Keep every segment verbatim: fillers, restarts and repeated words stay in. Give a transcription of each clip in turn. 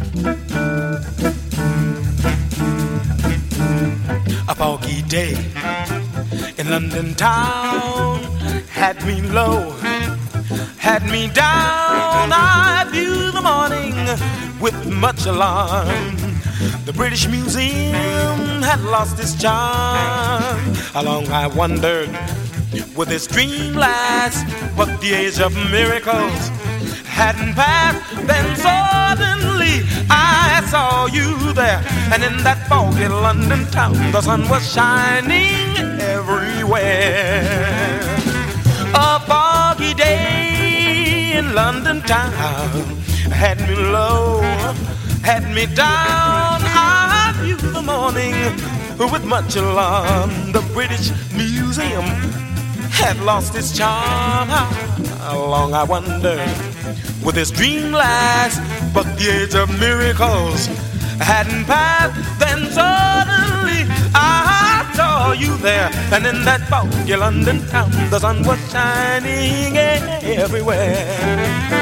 A foggy day in London town had me low, had me down. I viewed the morning with much alarm. The British Museum had lost its charm. How long I wondered, would this dream last? But the age of miracles hadn't passed. Then suddenly I saw you there, and in that foggy London town the sun was shining everywhere. A foggy day in London town had me low, had me down. I viewed the morning with much alarm. The British Museum had lost its charm. How long I wondered, would this dream last? But the age of miracles hadn't passed. Then suddenly I saw you there, and in that foggy London town the sun was shining everywhere.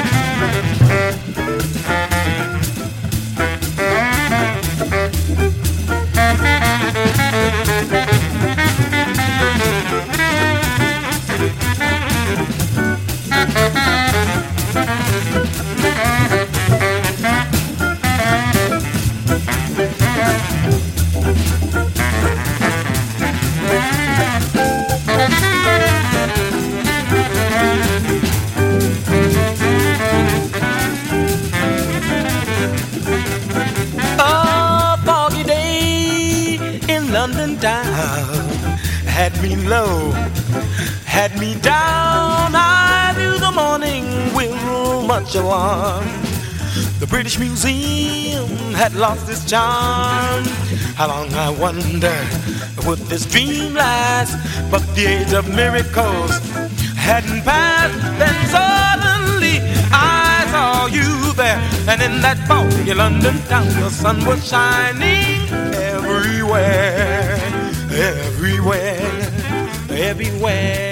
London town had me low, had me down. I knew the morning with much alarm. The British Museum had lost its charm. How long I wondered, would this dream last? But the age of miracles hadn't passed. Then suddenly I saw you there, and in that foggy London town the sun was shining everywhere, everywhere, everywhere.